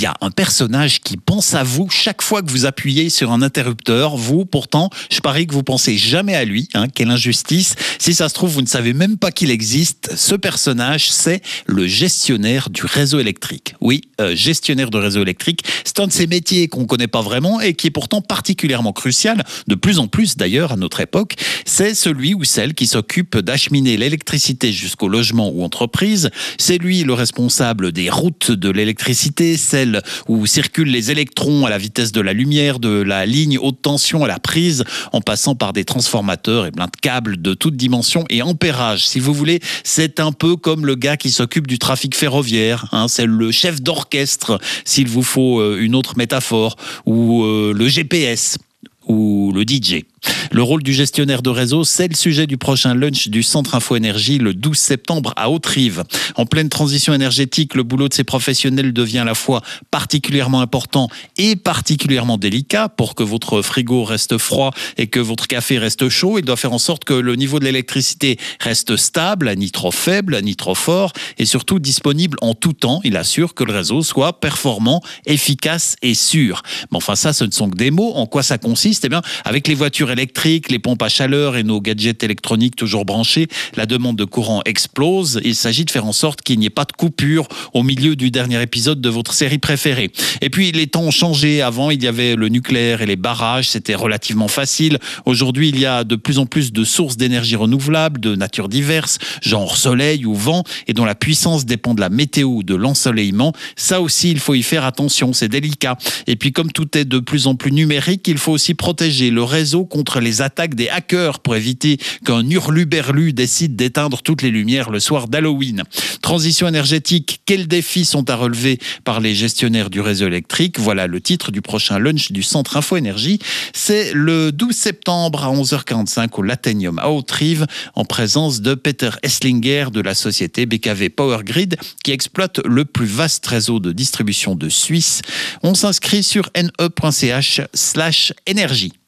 y a un personnage qui pense à vous chaque fois que vous appuyez sur un interrupteur. Vous, pourtant, je parie que vous pensez jamais à lui. Quelle injustice. Si ça se trouve, vous ne savez même pas qu'il existe. Ce personnage, c'est le gestionnaire du réseau électrique. Oui, gestionnaire de réseau électrique. C'est un de ces métiers qu'on ne connaît pas vraiment et qui est pourtant particulièrement crucial, de plus en plus d'ailleurs à notre époque. C'est celui ou celle qui s'occupe d'acheminer l'électricité jusqu'au logement ou entreprise. C'est lui le responsable des routes de l'électricité, celle où circulent les électrons à la vitesse de la lumière, de la ligne haute tension à la prise, en passant par des transformateurs et plein de câbles de toutes dimensions et ampérages. Si vous voulez, c'est un peu comme le gars qui s'occupe du trafic ferroviaire. C'est le chef d'orchestre, s'il vous faut une autre métaphore, ou le GPS, ou le DJ. Le rôle du gestionnaire de réseau, c'est le sujet du prochain lunch du Centre Info Énergie le 12 septembre à Haute-Rive. En pleine transition énergétique, le boulot de ces professionnels devient à la fois particulièrement important et particulièrement délicat. Pour que votre frigo reste froid et que votre café reste chaud, il doit faire en sorte que le niveau de l'électricité reste stable, ni trop faible, ni trop fort, et surtout disponible en tout temps. Il assure que le réseau soit performant, efficace et sûr. Mais enfin, ça, ce ne sont que des mots. En quoi ça consiste ? Eh bien, avec les voitures électriques, les pompes à chaleur et nos gadgets électroniques toujours branchés, la demande de courant explose. Il s'agit de faire en sorte qu'il n'y ait pas de coupure au milieu du dernier épisode de votre série préférée. Et puis, les temps ont changé. Avant, il y avait le nucléaire et les barrages. C'était relativement facile. Aujourd'hui, il y a de plus en plus de sources d'énergie renouvelable, de nature diverse, genre soleil ou vent, et dont la puissance dépend de la météo ou de l'ensoleillement. Ça aussi, il faut y faire attention. C'est délicat. Et puis, comme tout est de plus en plus numérique, il faut aussi protéger le réseau contre les attaques des hackers pour éviter qu'un hurluberlu décide d'éteindre toutes les lumières le soir d'Halloween. Transition énergétique, quels défis sont à relever par les gestionnaires du réseau électrique ? Voilà le titre du prochain lunch du Centre Info Énergie. C'est le 12 septembre à 11h45 au Laténium à Haute-Rive, en présence de Peter Esslinger de la société BKV Power Grid qui exploite le plus vaste réseau de distribution de Suisse. On s'inscrit sur ne.ch/énergie.